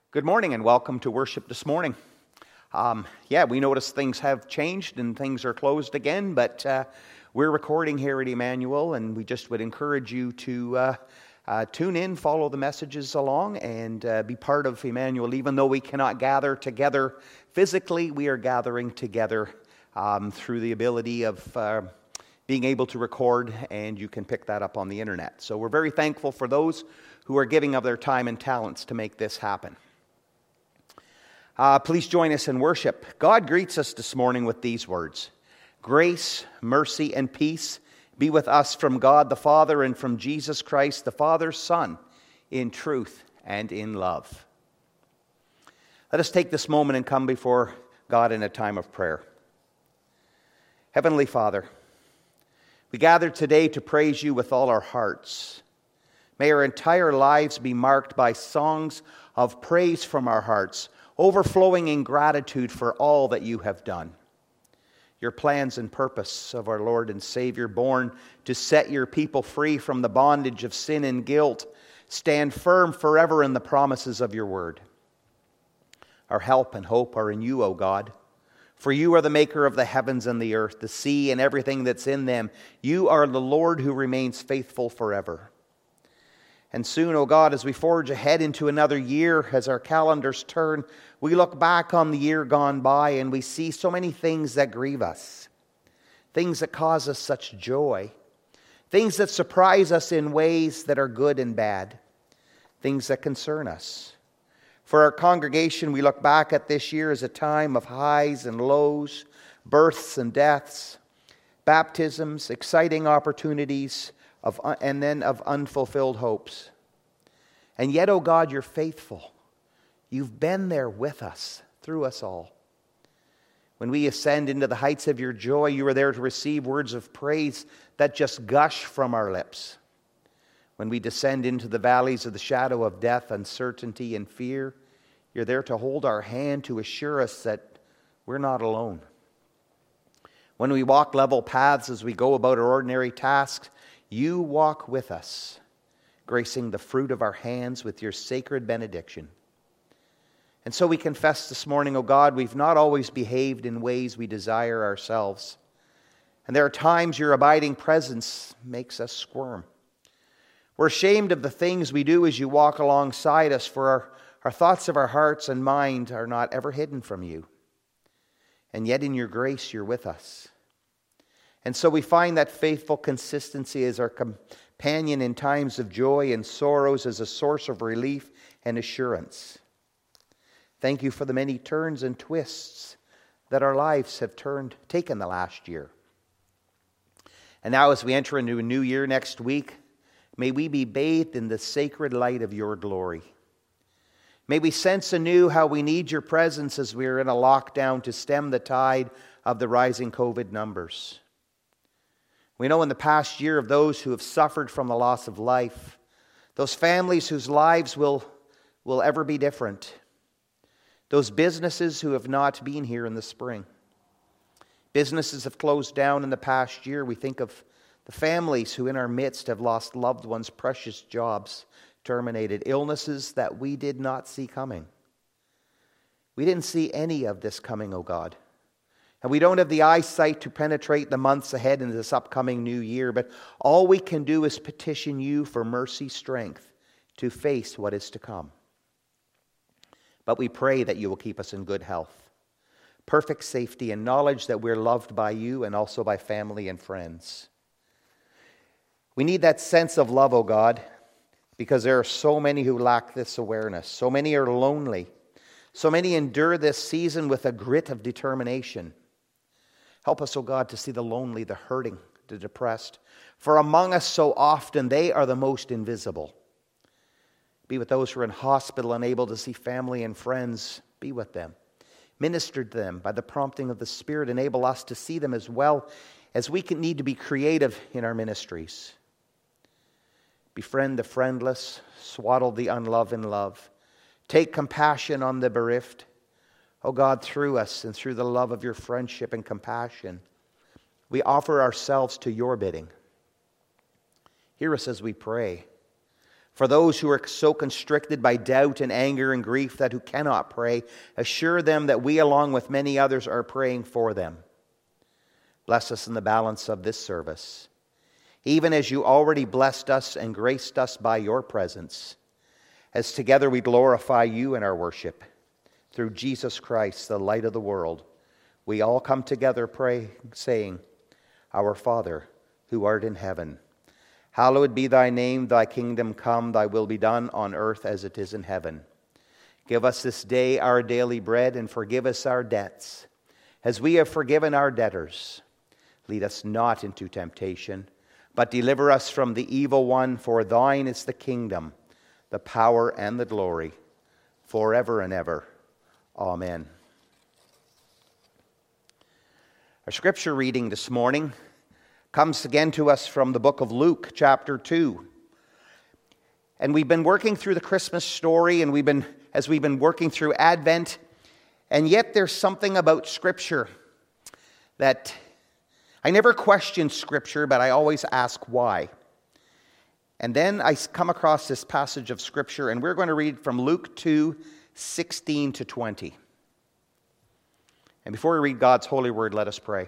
Good morning and welcome to worship this morning. We notice things have changed and things are closed again, but we're recording here at Emmanuel, and we just would encourage you to tune in, follow the messages along, and be part of Emmanuel. Even though we cannot gather together physically, we are gathering together through the ability of being able to record, and you can pick that up on the internet. So we're very thankful for those who are giving of their time and talents to make this happen. Please join us in worship. God greets us this morning with these words: grace, mercy, and peace be with us from God the Father and from Jesus Christ, the Father's Son, in truth and in love. Let us take this moment and come before God in a time of prayer. Heavenly Father, we gather today to praise you with all our hearts. May our entire lives be marked by songs of praise from our hearts, overflowing in gratitude for all that you have done. Your plans and purpose of our Lord and Savior, born to set your people free from the bondage of sin and guilt, stand firm forever in the promises of your word. Our help and hope are in you, O God, for you are the maker of the heavens and the earth, the sea and everything that's in them. You are the Lord who remains faithful forever. And soon, O God, as we forge ahead into another year, as our calendars turn, we look back on the year gone by and we see so many things that grieve us, things that cause us such joy, things that surprise us in ways that are good and bad, things that concern us. For our congregation, we look back at this year as a time of highs and lows, births and deaths, baptisms, exciting opportunities, and then of unfulfilled hopes. And yet, O God, you're faithful. You've been there with us, through us all. When we ascend into the heights of your joy, you are there to receive words of praise that just gush from our lips. When we descend into the valleys of the shadow of death, uncertainty, and fear, you're there to hold our hand to assure us that we're not alone. When we walk level paths as we go about our ordinary tasks, you walk with us, gracing the fruit of our hands with your sacred benediction. And so we confess this morning, O God, we've not always behaved in ways we desire ourselves. And there are times your abiding presence makes us squirm. We're ashamed of the things we do as you walk alongside us, for our thoughts of our hearts and mind are not ever hidden from you. And yet in your grace, you're with us. And so we find that faithful consistency as our companion in times of joy and sorrows, as a source of relief and assurance. Thank you for the many turns and twists that our lives have taken the last year. And now as we enter into a new year next week, may we be bathed in the sacred light of your glory. May we sense anew how we need your presence as we are in a lockdown to stem the tide of the rising COVID numbers. We know in the past year of those who have suffered from the loss of life, those families whose lives will ever be different, those businesses who have not been here in the spring. Businesses have closed down in the past year. We think of the families who in our midst have lost loved ones, precious jobs terminated, illnesses that we did not see coming. We didn't see any of this coming, O God. And we don't have the eyesight to penetrate the months ahead in this upcoming new year, but all we can do is petition you for mercy, strength to face what is to come. But we pray that you will keep us in good health, perfect safety, and knowledge that we're loved by you and also by family and friends. We need that sense of love, O God, because there are so many who lack this awareness. So many are lonely. So many endure this season with a grit of determination. Help us, O God, to see the lonely, the hurting, the depressed. For among us so often, they are the most invisible. Be with those who are in hospital, unable to see family and friends. Be with them. Minister to them by the prompting of the Spirit. Enable us to see them as well as we need to be creative in our ministries. Befriend the friendless. Swaddle the unloved in love. Take compassion on the bereft. O God, through us and through the love of your friendship and compassion, we offer ourselves to your bidding. Hear us as we pray. For those who are so constricted by doubt and anger and grief that who cannot pray, assure them that we, along with many others, are praying for them. Bless us in the balance of this service, even as you already blessed us and graced us by your presence, as together we glorify you in our worship. Through Jesus Christ, the light of the world, we all come together praying, saying, Our Father, who art in heaven, hallowed be thy name, thy kingdom come, thy will be done on earth as it is in heaven. Give us this day our daily bread, and forgive us our debts, as we have forgiven our debtors. Lead us not into temptation, but deliver us from the evil one, for thine is the kingdom, the power, and the glory, forever and ever. Amen. Our scripture reading this morning comes again to us from the book of Luke, chapter 2. And we've been working through the Christmas story, and as we've been working through Advent, and yet there's something about Scripture that I never question Scripture, but I always ask why. And then I come across this passage of Scripture, and we're going to read from Luke 2, 16 to 20. And before we read God's holy word, let us pray.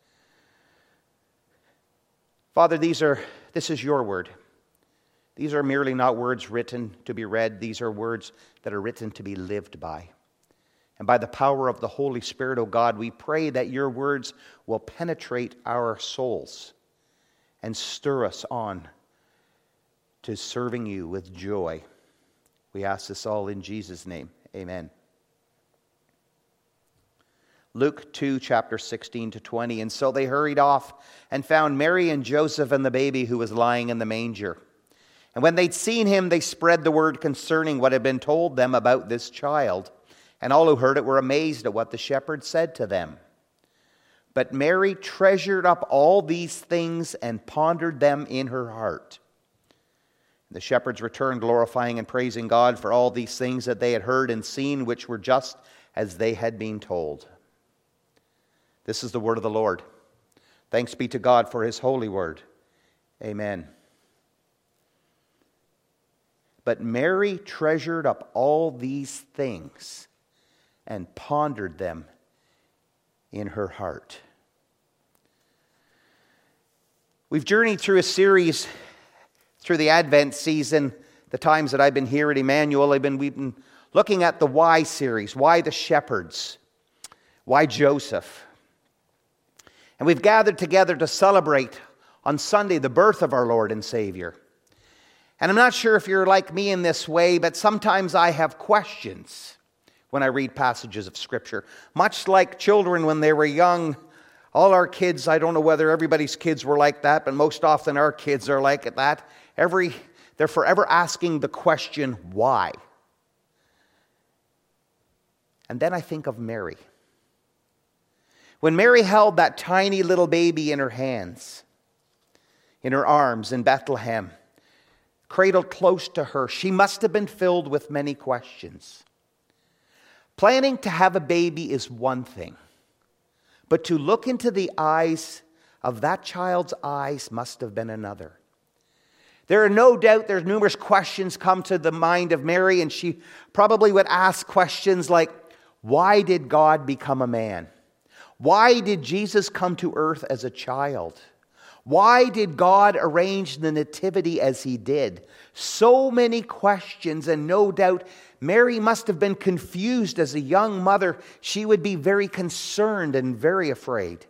Father, this is your word. These are merely not words written to be read. These are words that are written to be lived by. And by the power of the Holy Spirit, O God, we pray that your words will penetrate our souls and stir us on to serving you with joy. We ask this all in Jesus' name. Amen. Luke 2, chapter 16 to 20. And so they hurried off and found Mary and Joseph and the baby who was lying in the manger. And when they'd seen him, they spread the word concerning what had been told them about this child. And all who heard it were amazed at what the shepherds said to them. But Mary treasured up all these things and pondered them in her heart. The shepherds returned, glorifying and praising God for all these things that they had heard and seen, which were just as they had been told. This is the word of the Lord. Thanks be to God for his holy word. Amen. But Mary treasured up all these things and pondered them in her heart. We've journeyed through a series through the Advent season, the times that I've been here at Emmanuel. We've been looking at the why series. Why the shepherds? Why Joseph? And we've gathered together to celebrate on Sunday the birth of our Lord and Savior. And I'm not sure if you're like me in this way, but sometimes I have questions when I read passages of Scripture. Much like children when they were young, all our kids, I don't know whether everybody's kids were like that, but most often our kids are like that. They're forever asking the question, why? And then I think of Mary. When Mary held that tiny little baby in her hands, in her arms in Bethlehem, cradled close to her, she must have been filled with many questions. Planning to have a baby is one thing, but to look into the eyes of that child's eyes must have been another. There are no doubt there's numerous questions come to the mind of Mary, and she probably would ask questions like, why did God become a man? Why did Jesus come to earth as a child? Why did God arrange the nativity as he did? So many questions, and no doubt Mary must have been confused as a young mother. She would be very concerned and very afraid.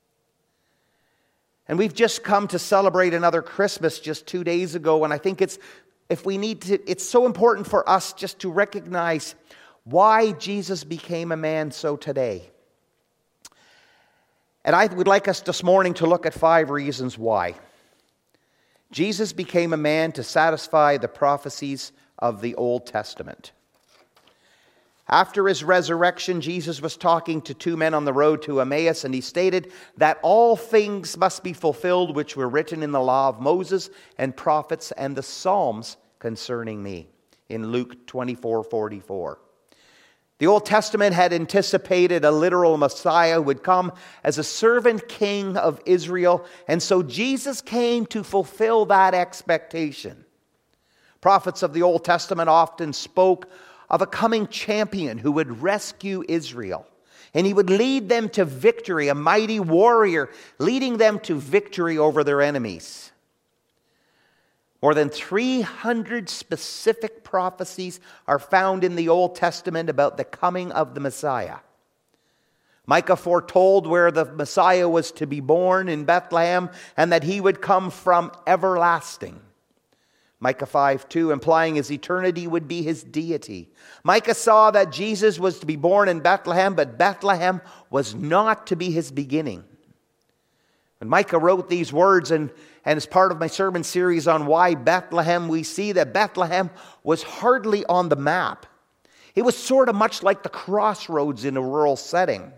And we've just come to celebrate another Christmas just 2 days ago, and I think it's so important for us just to recognize why Jesus became a man so today. And I would like us this morning to look at 5 reasons why. Jesus became a man to satisfy the prophecies of the Old Testament. After his resurrection, Jesus was talking to 2 men on the road to Emmaus, and he stated that all things must be fulfilled which were written in the law of Moses and prophets and the Psalms concerning me, in Luke 24:44. The Old Testament had anticipated a literal Messiah who would come as a servant king of Israel, and so Jesus came to fulfill that expectation. Prophets of the Old Testament often spoke of a coming champion who would rescue Israel. And he would lead them to victory, a mighty warrior leading them to victory over their enemies. More than 300 specific prophecies are found in the Old Testament about the coming of the Messiah. Micah foretold where the Messiah was to be born in Bethlehem and that he would come from everlasting. Micah 5:2, implying his eternity would be his deity. Micah saw that Jesus was to be born in Bethlehem, but Bethlehem was not to be his beginning. When Micah wrote these words, and as part of my sermon series on why Bethlehem, we see that Bethlehem was hardly on the map. It was sort of much like the crossroads in a rural setting.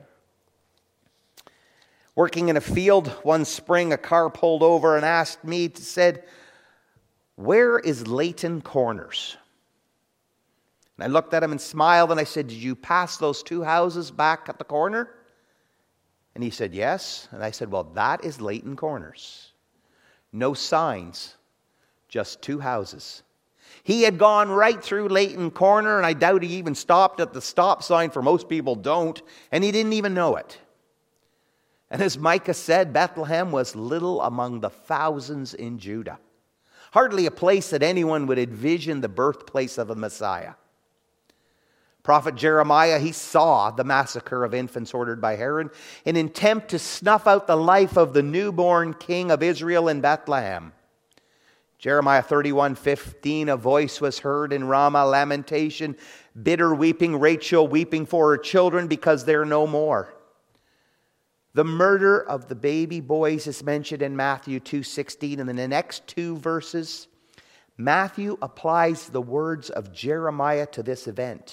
Working in a field one spring, a car pulled over and asked me, said, "Where is Layton Corners?" And I looked at him and smiled and I said, "Did you pass those two houses back at the corner?" And he said, "Yes." And I said, "Well, that is Layton Corners. No signs, just two houses." He had gone right through Layton Corner, and I doubt he even stopped at the stop sign, for most people don't, and he didn't even know it. And as Micah said, Bethlehem was little among the thousands in Judah. Hardly a place that anyone would envision the birthplace of the Messiah. Prophet Jeremiah, he saw the massacre of infants ordered by Herod in an attempt to snuff out the life of the newborn king of Israel in Bethlehem. Jeremiah 31:15, a voice was heard in Ramah, lamentation, bitter weeping, Rachel weeping for her children because they're no more. The murder of the baby boys is mentioned in Matthew 2:16, and in the next two verses, Matthew applies the words of Jeremiah to this event.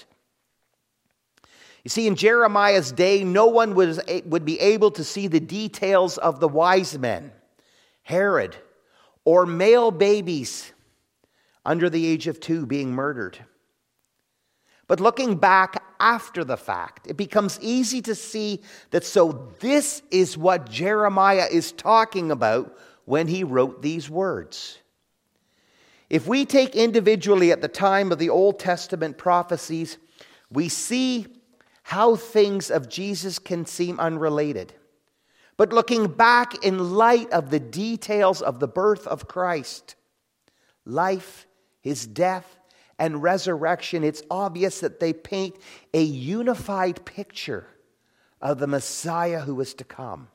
You see, in Jeremiah's day, no one would be able to see the details of the wise men, Herod, or male babies under the age of 2 being murdered. But looking back after the fact, it becomes easy to see that so this is what Jeremiah is talking about when he wrote these words. If we take individually at the time of the Old Testament prophecies, we see how things of Jesus can seem unrelated. But looking back in light of the details of the birth of Christ, life, his death, and resurrection, it's obvious that they paint a unified picture of the Messiah who is to come.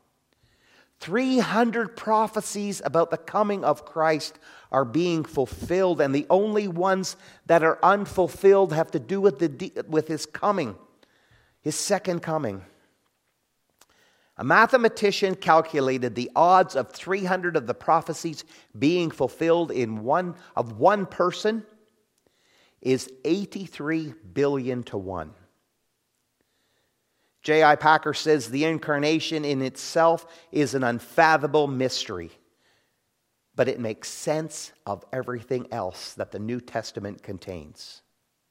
300 prophecies about the coming of Christ are being fulfilled, and the only ones that are unfulfilled have to do with his coming, his second coming. A mathematician calculated the odds of 300 of the prophecies being fulfilled in one person is 83 billion to 1. J.I. Packer says the incarnation in itself is an unfathomable mystery, but it makes sense of everything else that the New Testament contains.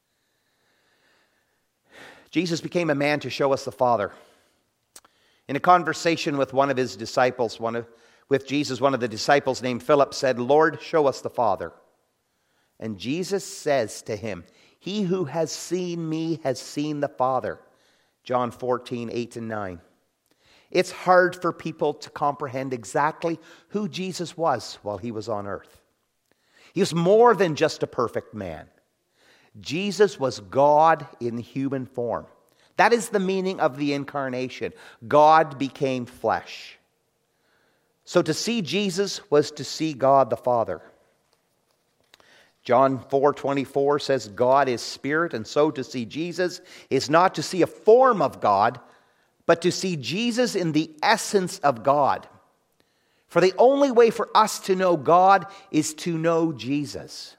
Jesus became a man to show us the Father. In a conversation with one of his disciples, with Jesus, one of the disciples named Philip said, "Lord, show us the Father." And Jesus says to him, "He who has seen me has seen the Father." John 14:8-9. It's hard for people to comprehend exactly who Jesus was while he was on earth. He was more than just a perfect man. Jesus was God in human form. That is the meaning of the incarnation. God became flesh. So to see Jesus was to see God the Father. John 4:24 says God is spirit, and so to see Jesus is not to see a form of God, but to see Jesus in the essence of God. For the only way for us to know God is to know Jesus.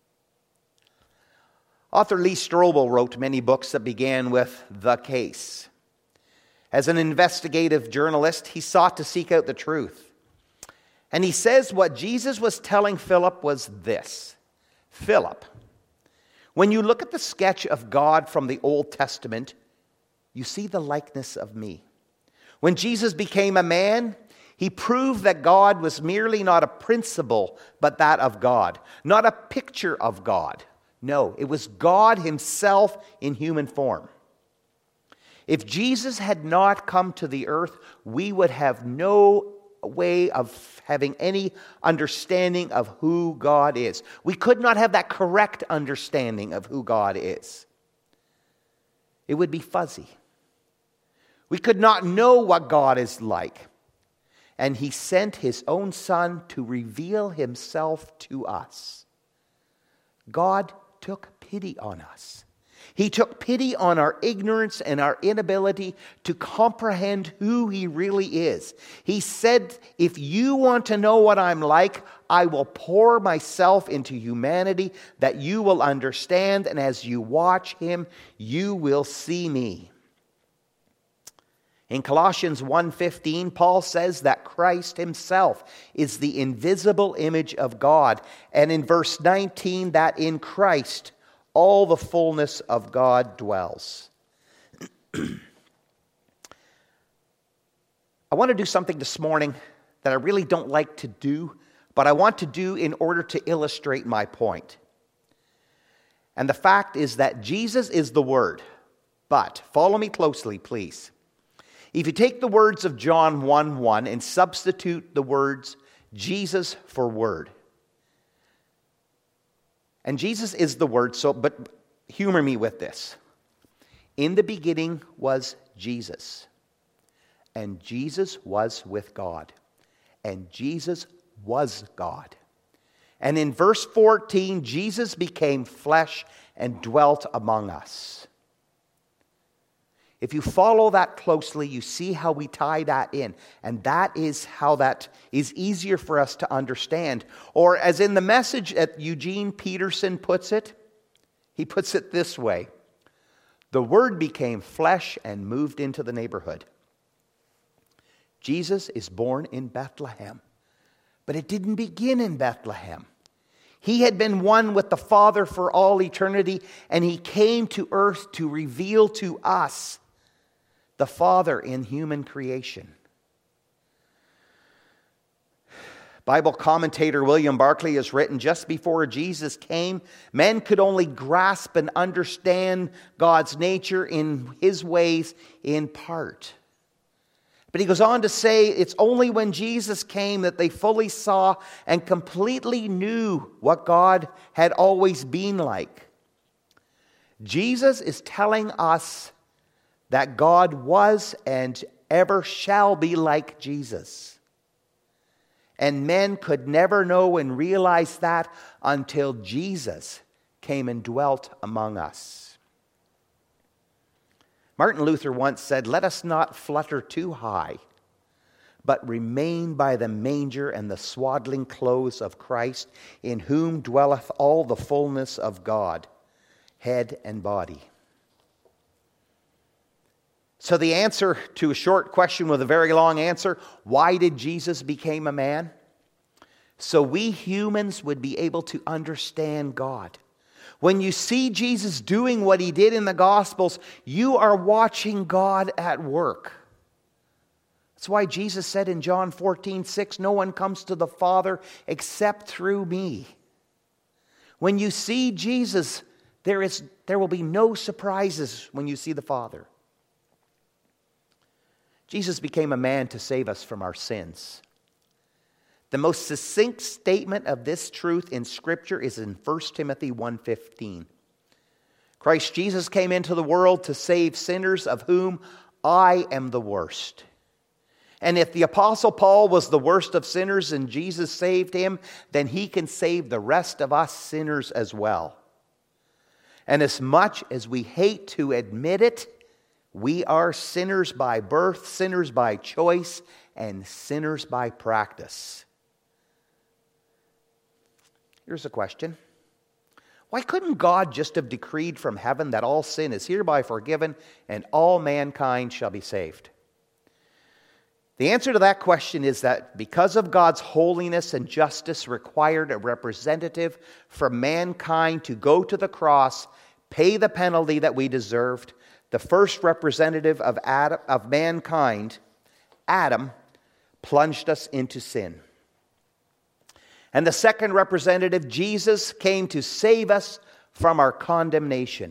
Author Lee Strobel wrote many books that began with "The Case." As an investigative journalist, he sought to seek out the truth. And he says what Jesus was telling Philip was this: Philip, when you look at the sketch of God from the Old Testament, you see the likeness of me. When Jesus became a man, He proved that God was merely not a principle, but that of God. Not a picture of God. No, it was God himself in human form. If Jesus had not come to the earth, we would have no way of having any understanding of who God is. We could not have that correct understanding of who God is. It would be fuzzy. We could not know what God is like. And he sent his own Son to reveal himself to us. God took pity on us. He took pity on our ignorance and our inability to comprehend who he really is. He said, if you want to know what I'm like, I will pour myself into humanity that you will understand, and as you watch him, you will see me. In Colossians 1:15, Paul says that Christ himself is the invisible image of God. And in verse 19, that in Christ all the fullness of God dwells. I want to do something this morning that I really don't like to do, but I want to do in order to illustrate my point. And the fact is that Jesus is the Word. But, follow me closely, please. If you take the words of John 1:1 and substitute the words Jesus for Word. And Jesus is the Word, but humor me with this. In the beginning was Jesus. And Jesus was with God. And Jesus was God. And in verse 14, Jesus became flesh and dwelt among us. If you follow that closely, you see how we tie that in. And that is how that is easier for us to understand. Or as in the message that Eugene Peterson puts it, he puts it this way. The Word became flesh and moved into the neighborhood. Jesus is born in Bethlehem. But it didn't begin in Bethlehem. He had been one with the Father for all eternity, and he came to earth to reveal to us the Father in human creation. Bible commentator William Barclay has written, just before Jesus came, men could only grasp and understand God's nature in his ways in part. But he goes on to say, it's only when Jesus came that they fully saw and completely knew what God had always been like. Jesus is telling us that God was and ever shall be like Jesus. And men could never know and realize that until Jesus came and dwelt among us. Martin Luther once said, let us not flutter too high, but remain by the manger and the swaddling clothes of Christ, in whom dwelleth all the fullness of God, head and body. So the answer to a short question with a very long answer, why did Jesus become a man? So we humans would be able to understand God. When you see Jesus doing what he did in the Gospels, you are watching God at work. That's why Jesus said in John 14:6, no one comes to the Father except through me. When you see Jesus, there will be no surprises when you see the Father. Jesus became a man to save us from our sins. The most succinct statement of this truth in Scripture is in 1 Timothy 1:15. Christ Jesus came into the world to save sinners, of whom I am the worst. And if the Apostle Paul was the worst of sinners and Jesus saved him, then he can save the rest of us sinners as well. And as much as we hate to admit it, we are sinners by birth, sinners by choice, and sinners by practice. Here's a question. Why couldn't God just have decreed from heaven that all sin is hereby forgiven and all mankind shall be saved? The answer to that question is that because of God's holiness and justice required a representative from mankind to go to the cross, pay the penalty that we deserved. The first representative of mankind, Adam, plunged us into sin. And the second representative, Jesus, came to save us from our condemnation.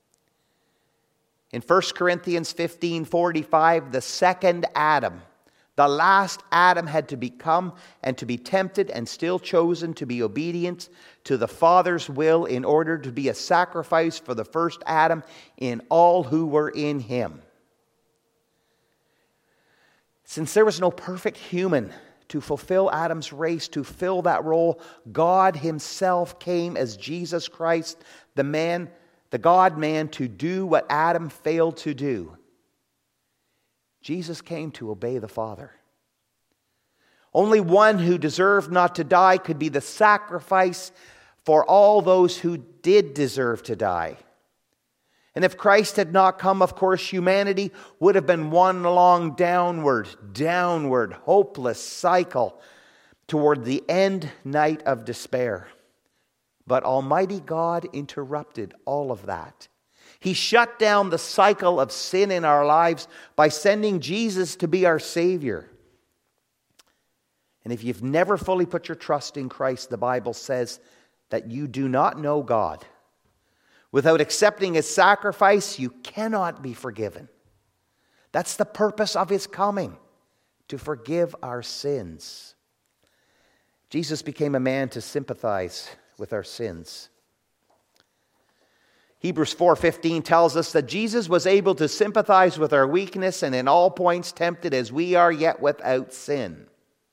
In 1 Corinthians 15:45, the second Adam, the last Adam, had to become and to be tempted and still chosen to be obedient to the Father's will in order to be a sacrifice for the first Adam in all who were in him. Since there was no perfect human to fulfill Adam's race, to fill that role, God himself came as Jesus Christ, the God-man, to do what Adam failed to do. Jesus came to obey the Father. Only one who deserved not to die could be the sacrifice for all those who did deserve to die. And if Christ had not come, of course, humanity would have been one long downward, hopeless cycle toward the end night of despair. But Almighty God interrupted all of that. He shut down the cycle of sin in our lives by sending Jesus to be our Savior. And if you've never fully put your trust in Christ, the Bible says that you do not know God. Without accepting his sacrifice, you cannot be forgiven. That's the purpose of his coming, to forgive our sins. Jesus became a man to sympathize with our sins. Hebrews 4:15 tells us that Jesus was able to sympathize with our weakness and in all points tempted as we are, yet without sin.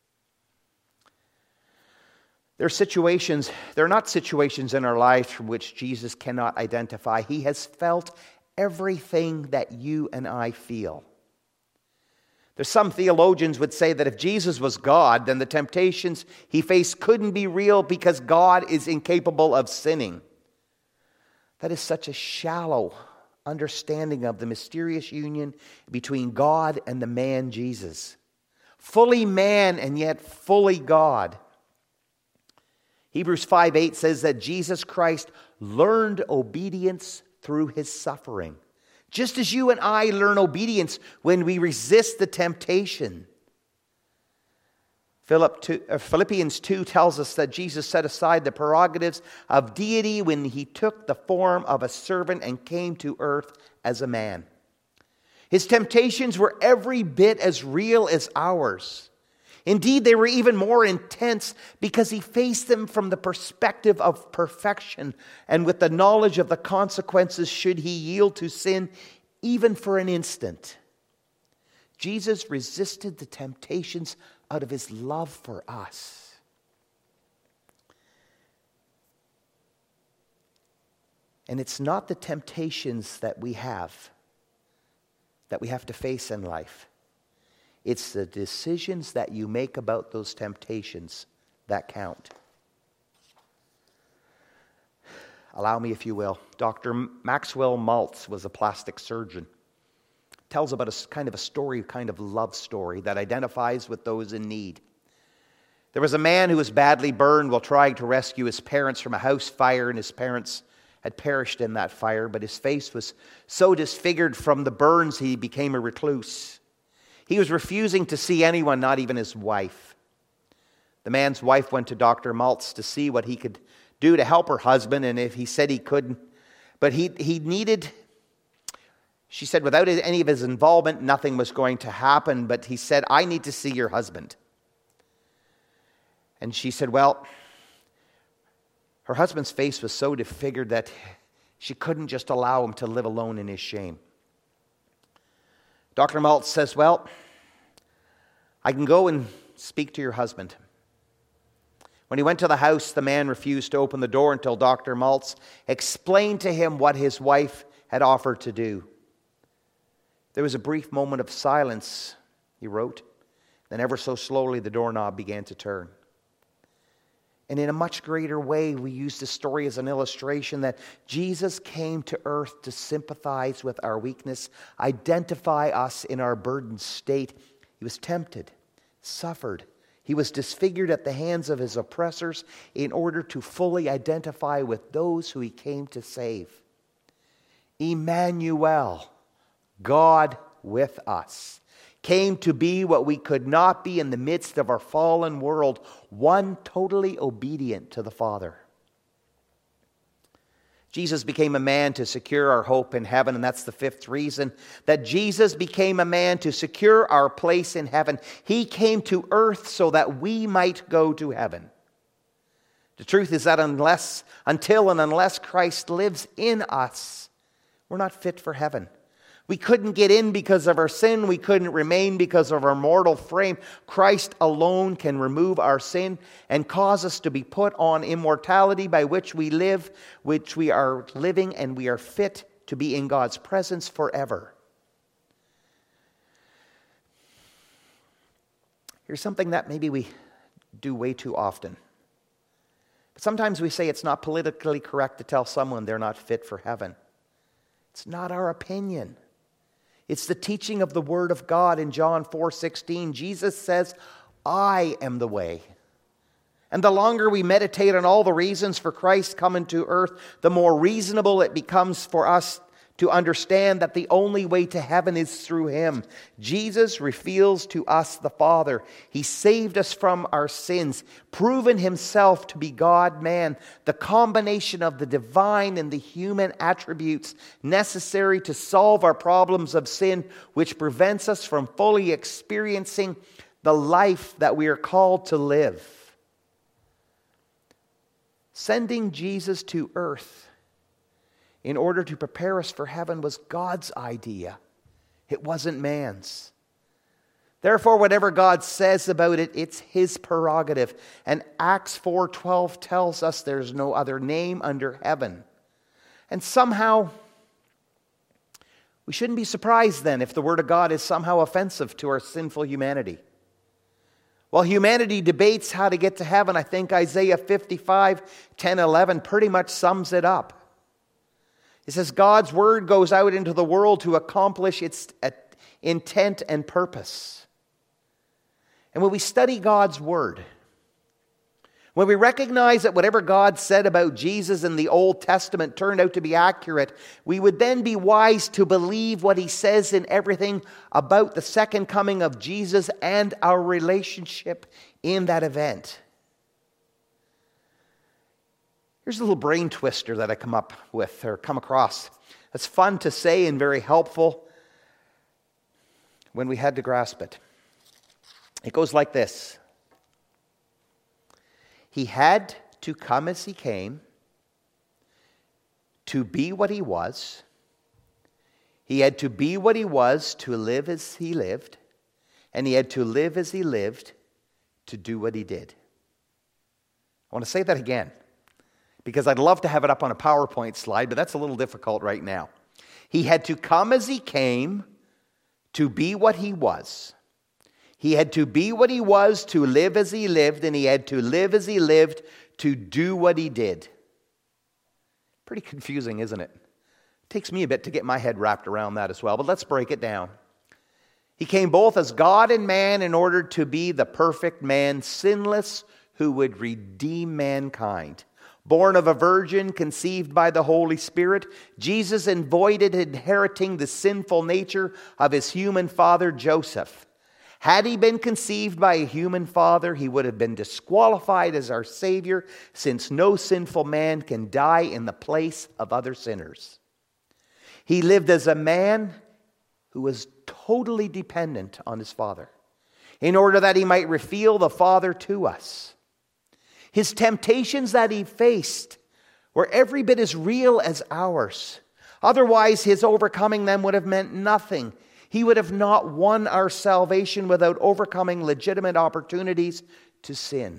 There are not situations in our lives from which Jesus cannot identify. He has felt everything that you and I feel. There's some theologians would say that if Jesus was God, then the temptations he faced couldn't be real because God is incapable of sinning. That is such a shallow understanding of the mysterious union between God and the man Jesus. Fully man and yet fully God. Hebrews 5:8 says that Jesus Christ learned obedience through his suffering. Just as you and I learn obedience when we resist the temptation. Philippians 2 tells us that Jesus set aside the prerogatives of deity when he took the form of a servant and came to earth as a man. His temptations were every bit as real as ours. Indeed, they were even more intense because he faced them from the perspective of perfection and with the knowledge of the consequences should he yield to sin even for an instant. Jesus resisted the temptations out of his love for us. And it's not the temptations that we have to face in life. It's the decisions that you make about those temptations that count. Allow me, if you will. Dr. Maxwell Maltz was a plastic surgeon. Tells about a kind of love story that identifies with those in need. There was a man who was badly burned while trying to rescue his parents from a house fire, and his parents had perished in that fire, but his face was so disfigured from the burns he became a recluse. He was refusing to see anyone, not even his wife. The man's wife went to Dr. Maltz to see what he could do to help her husband, and if he said he couldn't, but she said without any of his involvement, nothing was going to happen, but he said, I need to see your husband. And she said, well, her husband's face was so disfigured that she couldn't just allow him to live alone in his shame. Dr. Maltz says, well, I can go and speak to your husband. When he went to the house, the man refused to open the door until Dr. Maltz explained to him what his wife had offered to do. There was a brief moment of silence, he wrote. Then ever so slowly the doorknob began to turn. And in a much greater way, we use this story as an illustration that Jesus came to earth to sympathize with our weakness, identify us in our burdened state. He was tempted, suffered. He was disfigured at the hands of his oppressors in order to fully identify with those who he came to save. Emmanuel, God with us, came to be what we could not be in the midst of our fallen world, one totally obedient to the Father. Jesus became a man to secure our hope in heaven, and that's the fifth reason, that Jesus became a man to secure our place in heaven. He came to earth so that we might go to heaven. The truth is that until and unless Christ lives in us, we're not fit for heaven. We couldn't get in because of our sin. We couldn't remain because of our mortal frame. Christ alone can remove our sin and cause us to be put on immortality by which we live, which we are living, and we are fit to be in God's presence forever. Here's something that maybe we do way too often. Sometimes we say it's not politically correct to tell someone they're not fit for heaven. It's not our opinion. It's the teaching of the Word of God in John 4:16. Jesus says, I am the way. And the longer we meditate on all the reasons for Christ coming to earth, the more reasonable it becomes for us to understand that the only way to heaven is through Him. Jesus reveals to us the Father. He saved us from our sins, proven Himself to be God-man, the combination of the divine and the human attributes necessary to solve our problems of sin, which prevents us from fully experiencing the life that we are called to live. Sending Jesus to earth in order to prepare us for heaven was God's idea. It wasn't man's. Therefore, whatever God says about it, it's His prerogative. And Acts 4:12 tells us there's no other name under heaven. And somehow, we shouldn't be surprised then if the Word of God is somehow offensive to our sinful humanity. While humanity debates how to get to heaven, I think Isaiah 55:10-11 pretty much sums it up. It says, God's word goes out into the world to accomplish its intent and purpose. And when we study God's word, when we recognize that whatever God said about Jesus in the Old Testament turned out to be accurate, we would then be wise to believe what He says in everything about the second coming of Jesus and our relationship in that event. Here's a little brain twister that I come across. It's fun to say and very helpful when we had to grasp it. It goes like this. He had to come as He came, to be what He was. He had to be what He was to live as He lived. And He had to live as He lived to do what He did. I want to say that again, because I'd love to have it up on a PowerPoint slide, but that's a little difficult right now. He had to come as He came, to be what He was. He had to be what He was to live as He lived, and He had to live as He lived to do what He did. Pretty confusing, isn't it? It takes me a bit to get my head wrapped around that as well, but let's break it down. He came both as God and man in order to be the perfect man, sinless, who would redeem mankind. Born of a virgin, conceived by the Holy Spirit, Jesus avoided inheriting the sinful nature of His human father, Joseph. Had He been conceived by a human father, He would have been disqualified as our Savior, since no sinful man can die in the place of other sinners. He lived as a man who was totally dependent on His Father, in order that He might reveal the Father to us. His temptations that He faced were every bit as real as ours. Otherwise, His overcoming them would have meant nothing. He would have not won our salvation without overcoming legitimate opportunities to sin.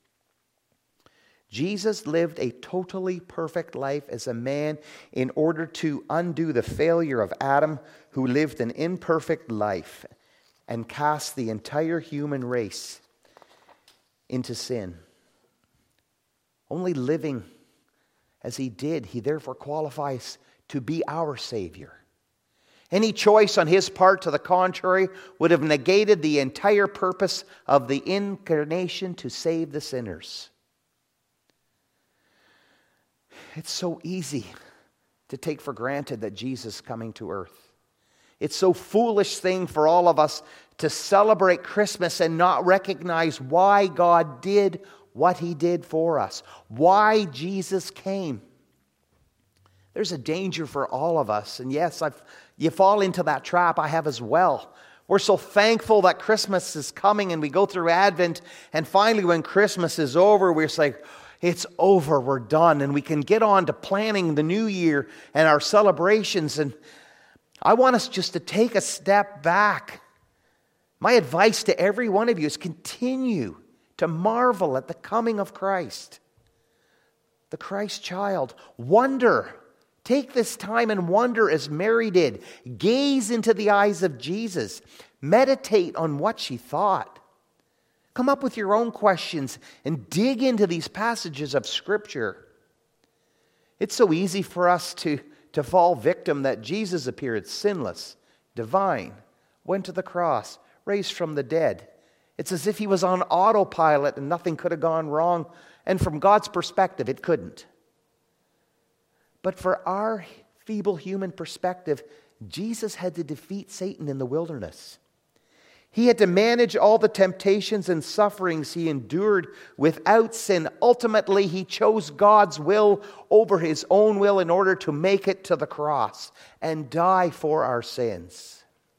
Jesus lived a totally perfect life as a man in order to undo the failure of Adam, who lived an imperfect life and cast the entire human race into sin. Only living as He did, He therefore qualifies to be our Savior. Any choice on His part to the contrary would have negated the entire purpose of the incarnation to save the sinners. It's so easy to take for granted that Jesus is coming to earth. It's so foolish thing for all of us to celebrate Christmas and not recognize why God did what He did for us, why Jesus came. There's a danger for all of us, and yes, you fall into that trap. I have as well. We're so thankful that Christmas is coming, and we go through Advent, and finally when Christmas is over, we're just like, it's over, we're done, and we can get on to planning the new year and our celebrations. And I want us just to take a step back. My advice to every one of you is continue to marvel at the coming of Christ, the Christ child. Wonder. Take this time and wonder as Mary did. Gaze into the eyes of Jesus. Meditate on what she thought. Come up with your own questions and dig into these passages of Scripture. It's so easy for us to fall victim that Jesus appeared sinless, divine, went to the cross, raised from the dead. It's as if He was on autopilot and nothing could have gone wrong. And from God's perspective, it couldn't. But for our feeble human perspective, Jesus had to defeat Satan in the wilderness. He had to manage all the temptations and sufferings He endured without sin. Ultimately, He chose God's will over His own will in order to make it to the cross and die for our sins.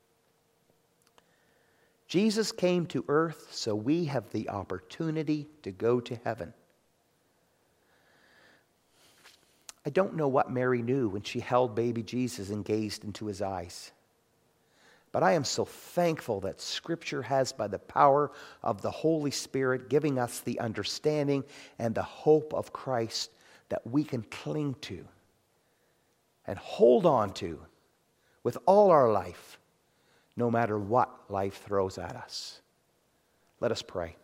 Jesus came to earth so we have the opportunity to go to heaven. I don't know what Mary knew when she held baby Jesus and gazed into His eyes. But I am so thankful that Scripture has, by the power of the Holy Spirit, giving us the understanding and the hope of Christ that we can cling to and hold on to with all our life, no matter what life throws at us. Let us pray.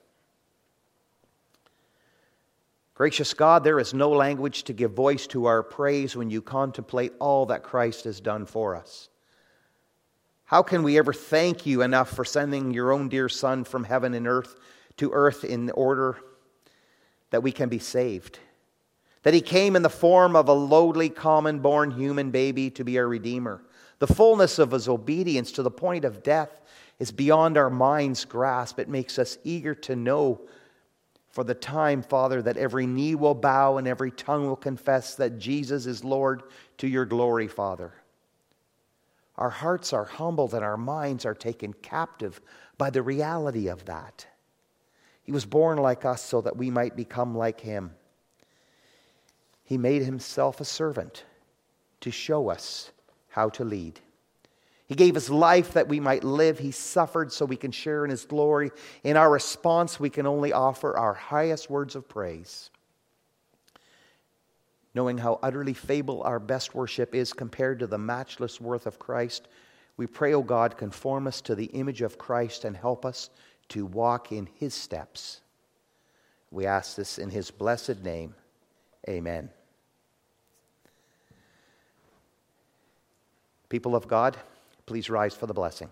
Gracious God, there is no language to give voice to our praise when you contemplate all that Christ has done for us. How can we ever thank you enough for sending your own dear Son from heaven and earth to earth in order that we can be saved? That He came in the form of a lowly, common-born human baby to be our Redeemer. The fullness of His obedience to the point of death is beyond our mind's grasp. It makes us eager to know for the time, Father, that every knee will bow and every tongue will confess that Jesus is Lord, to your glory, Father. Our hearts are humbled and our minds are taken captive by the reality of that. He was born like us so that we might become like Him. He made Himself a servant to show us how to lead. He gave His life that we might live. He suffered so we can share in His glory. In our response, we can only offer our highest words of praise. Knowing how utterly feeble our best worship is compared to the matchless worth of Christ, we pray, O God, conform us to the image of Christ and help us to walk in His steps. We ask this in His blessed name. Amen. People of God, please rise for the blessing.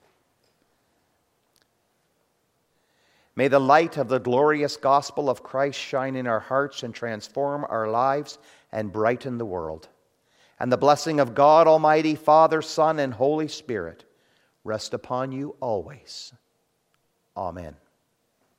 May the light of the glorious gospel of Christ shine in our hearts and transform our lives and brighten the world. And the blessing of God Almighty, Father, Son, and Holy Spirit rest upon you always. Amen.